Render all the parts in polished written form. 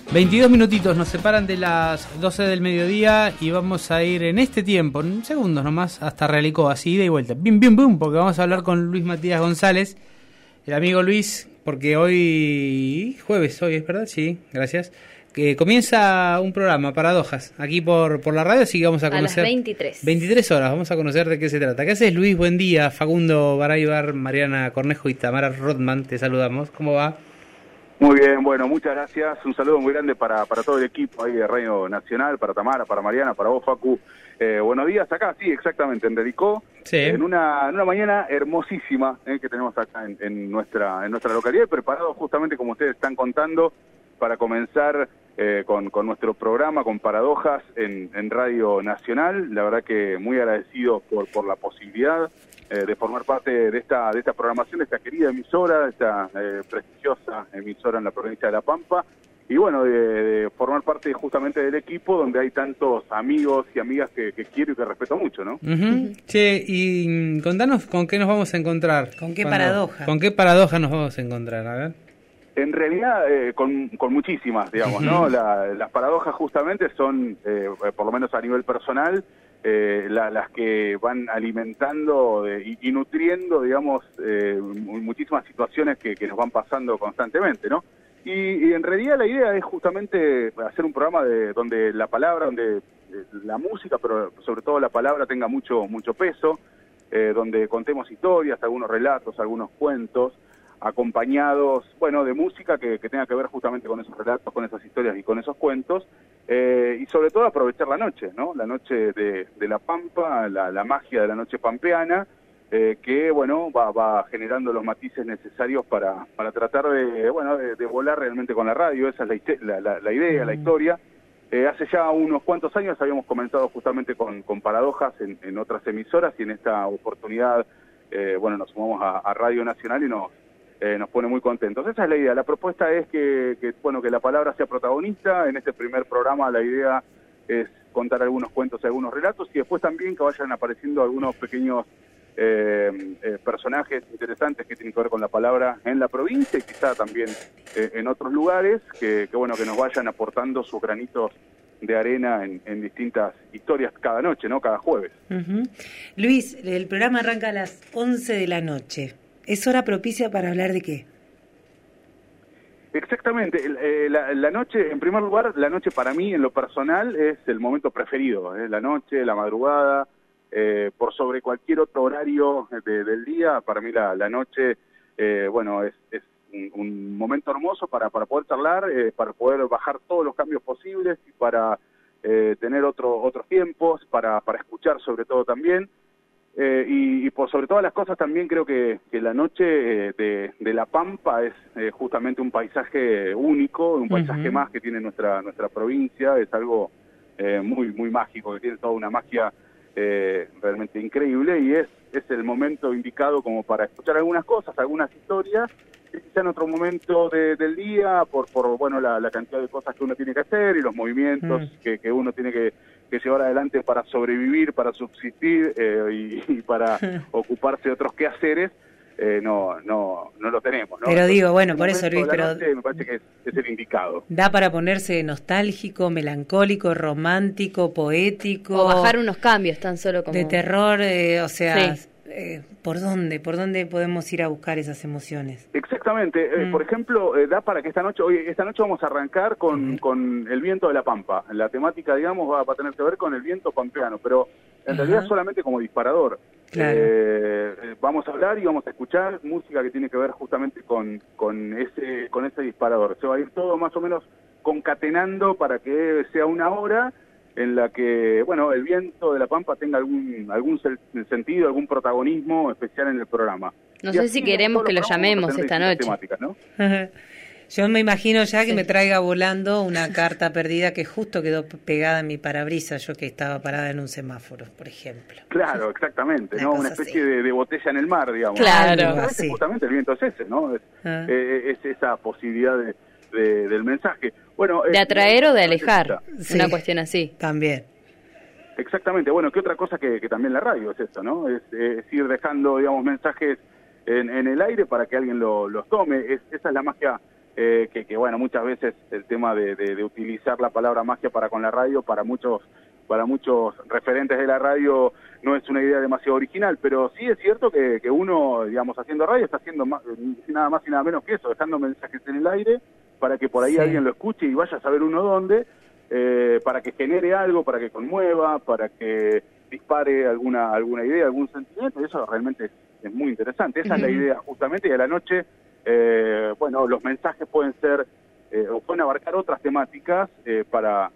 22 minutitos nos separan de las 12 del mediodía y vamos a ir en este tiempo, en segundos nomás, hasta Realicó, así ida y vuelta. Bim, bim, bum, porque vamos a hablar con Luis Matías González, el amigo Luis, porque hoy, jueves, hoy es verdad, sí, gracias, que comienza un programa, Paradojas, aquí por la radio, así que vamos a conocer... A las 23. 23 horas, vamos a conocer de qué se trata. ¿Qué haces, Luis? Buen día. Facundo Baraybar, Mariana Cornejo y Tamara Rothman, te saludamos. ¿Cómo va? Muy bien, bueno, muchas gracias. Un saludo muy grande para todo el equipo ahí de Radio Nacional, para Tamara, para Mariana, para vos, Facu. Buenos días acá, sí, exactamente, en Dedicó, sí. En una mañana hermosísima que tenemos acá en nuestra localidad, preparado justamente como ustedes están contando para comenzar con nuestro programa, con Paradojas en Radio Nacional. La verdad que muy agradecido por la posibilidad de formar parte de esta programación, de esta querida emisora, de esta prestigiosa emisora en la provincia de La Pampa, y bueno, de formar parte justamente del equipo donde hay tantos amigos y amigas que quiero y que respeto mucho, ¿no? Uh-huh. Che, y contanos con qué nos vamos a encontrar. ¿Con qué paradoja? ¿Con qué paradoja nos vamos a encontrar? A ver. En realidad, con muchísimas, digamos, ¿no? Las paradojas justamente son, por lo menos a nivel personal, las que van alimentando y nutriendo, digamos, muchísimas situaciones que nos van pasando constantemente, ¿no? Y en realidad la idea es justamente hacer un programa donde la palabra, donde la música, pero sobre todo la palabra tenga mucho peso, donde contemos historias, algunos relatos, algunos cuentos, acompañados, bueno, de música que tenga que ver justamente con esos relatos, con esas historias y con esos cuentos, y sobre todo aprovechar la noche, ¿no? La noche de La Pampa, la magia de la noche pampeana, que, bueno, va generando los matices necesarios para tratar de volar realmente con la radio. Esa es la idea, la historia. Hace ya unos cuantos años habíamos comenzado justamente con Paradojas en otras emisoras, y en esta oportunidad, nos sumamos a Radio Nacional y nos pone muy contentos. Esa es la idea. La propuesta es que la palabra sea protagonista. En este primer programa la idea es contar algunos cuentos y algunos relatos, y después también que vayan apareciendo algunos pequeños personajes interesantes que tienen que ver con la palabra en la provincia y quizá también en otros lugares, que nos vayan aportando sus granitos de arena en distintas historias cada noche, ¿no? Cada jueves. Uh-huh. Luis, el programa arranca a las 11 de la noche. ¿Es hora propicia para hablar de qué? Exactamente. La noche, en primer lugar, la noche para mí, en lo personal, es el momento preferido. La noche, la madrugada, por sobre cualquier otro horario del día. Para mí la noche, es un momento hermoso para poder charlar, para poder bajar todos los cambios posibles y para tener otros tiempos, para escuchar sobre todo también. Y por sobre todas las cosas también creo que la noche de La Pampa es justamente un paisaje único, un paisaje más que tiene nuestra provincia. Es algo muy muy mágico, que tiene toda una magia realmente increíble, y es el momento indicado como para escuchar algunas cosas, algunas historias, que quizá en otro momento del día, por la cantidad de cosas que uno tiene que hacer y los movimientos que uno tiene que llevar adelante para sobrevivir, para subsistir y para ocuparse de otros quehaceres, no lo tenemos, ¿no? Pero digo, bueno, El por eso, Luis, momento de la noche me parece que es el indicado. Da para ponerse nostálgico, melancólico, romántico, poético. O bajar unos cambios tan solo como... De terror, Sí. ¿por dónde podemos ir a buscar esas emociones? Exactamente. Por ejemplo, da para que esta noche vamos a arrancar con el viento de La Pampa. La temática, digamos, va a tener que ver con el viento pampeano, pero en realidad solamente como disparador. Claro. Vamos a hablar y vamos a escuchar música que tiene que ver justamente con ese disparador. Se va a ir todo más o menos concatenando para que sea una hora en la que, el viento de La Pampa tenga algún sentido, algún protagonismo especial en el programa. No sé si queremos que lo llamemos esta noche. Temáticas, ¿no? Yo me imagino ya que me traiga volando una carta perdida que justo quedó pegada en mi parabrisas, yo que estaba parada en un semáforo, por ejemplo. Claro, exactamente, ¿no? Una especie de botella en el mar, digamos. Claro. Justamente el viento es ese, ¿no? Es esa posibilidad del mensaje. Bueno, de atraer o de alejar, sí, una cuestión así. También. Exactamente. Bueno, ¿qué otra cosa que también la radio es eso, ¿no? Es ir dejando, digamos, mensajes en el aire para que alguien los tome. Esa es la magia que bueno, muchas veces el tema de utilizar la palabra magia para con la radio, para muchos referentes de la radio no es una idea demasiado original, pero sí es cierto que uno, digamos, haciendo radio está haciendo nada más y nada menos que eso, dejando mensajes en el aire para que por ahí alguien lo escuche y vaya a saber uno dónde, para que genere algo, para que conmueva, para que dispare alguna idea, algún sentimiento, y eso realmente es muy interesante. Esa es la idea justamente, y a la noche, bueno, los mensajes pueden ser, o pueden abarcar otras temáticas para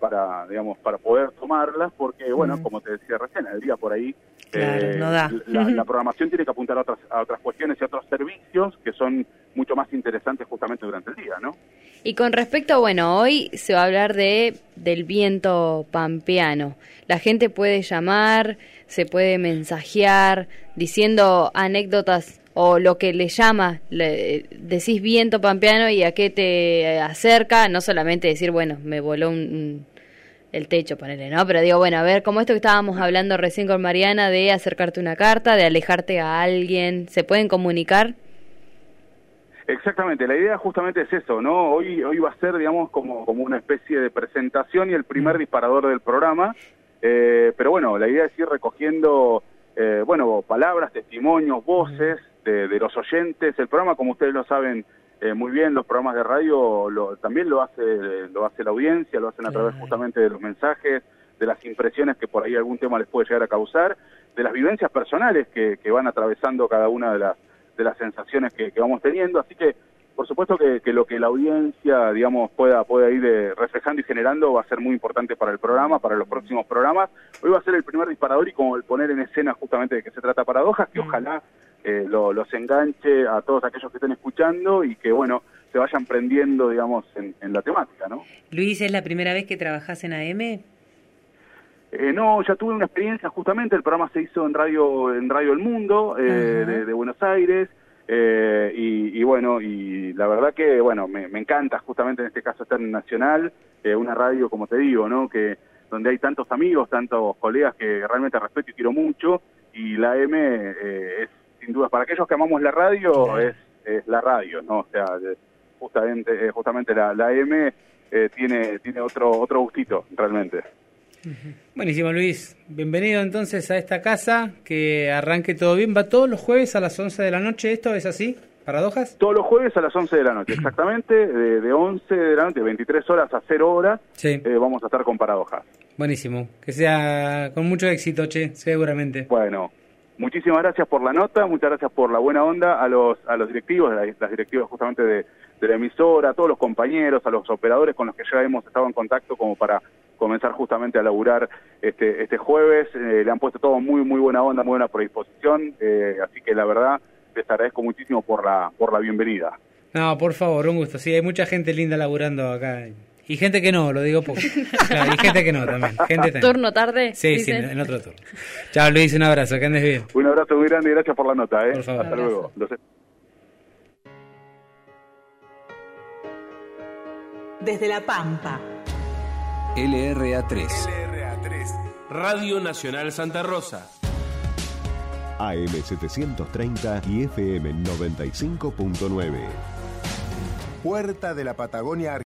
poder tomarlas, porque, bueno, como te decía recién, el día por ahí, claro, no da. La programación tiene que apuntar a otras cuestiones y a otros servicios que son mucho más interesantes justamente durante el día, ¿no? Y con respecto, bueno, hoy se va a hablar del viento pampeano. La gente puede llamar, se puede mensajear, diciendo anécdotas o lo que le llama, decís viento pampeano y a qué te acerca, no solamente decir, bueno, me voló el techo, ponele, ¿no? Pero digo, bueno, a ver, como esto que estábamos hablando recién con Mariana, de acercarte una carta, de alejarte a alguien, ¿se pueden comunicar? Exactamente, la idea justamente es eso, ¿no? Hoy va a ser, digamos, como una especie de presentación y el primer disparador del programa, pero bueno, la idea es ir recogiendo, bueno, palabras, testimonios, voces de los oyentes. El programa, como ustedes lo saben muy bien, los programas de radio también lo hace la audiencia, lo hacen a través justamente de los mensajes, de las impresiones que por ahí algún tema les puede llegar a causar, de las vivencias personales que van atravesando cada una de las sensaciones que vamos teniendo, así que por supuesto que lo que la audiencia, digamos, pueda ir reflejando y generando va a ser muy importante para el programa, para los próximos programas. Hoy va a ser el primer disparador y como el poner en escena justamente de qué se trata Paradojas, que ojalá los enganche a todos aquellos que estén escuchando y que, bueno, se vayan prendiendo, digamos, en la temática, ¿no? Luis, ¿es la primera vez que trabajás en AM? No, ya tuve una experiencia justamente, el programa se hizo en Radio El Mundo, de Buenos Aires, y bueno, y la verdad que, bueno, me encanta justamente en este caso estar en Nacional, una radio, como te digo, ¿no? Que donde hay tantos amigos, tantos colegas que realmente respeto y quiero mucho, y la AM es, sin duda, para aquellos que amamos la radio, claro, es la radio, ¿no? O sea, justamente la AM tiene otro gustito, realmente. Buenísimo, Luis. Bienvenido entonces a esta casa, que arranque todo bien. ¿Va todos los jueves a las 11 de la noche esto? ¿Es así? ¿Paradojas? Todos los jueves a las 11 de la noche, exactamente, de 11 de la noche, 23 horas a 0 horas, sí. Vamos a estar con Paradojas. Buenísimo, que sea con mucho éxito, seguramente. Bueno, muchísimas gracias por la nota, muchas gracias por la buena onda a los directivos, las directivas justamente de la emisora, a todos los compañeros, a los operadores con los que ya hemos estado en contacto como para comenzar justamente a laburar este jueves. Le han puesto todo muy buena onda, muy buena predisposición, así que la verdad les agradezco muchísimo por la bienvenida. No, por favor, un gusto. Sí, hay mucha gente linda laburando acá. Y gente que no, lo digo poco. Claro, y gente que no también. ¿Turno tarde? Sí, en otro turno. Chao, Luis, un abrazo, que andes bien. Un abrazo muy grande y gracias por la nota. Por favor. Hasta luego. Desde La Pampa. LRA3. Radio Nacional Santa Rosa. AM 730 y FM 95.9. Puerta de la Patagonia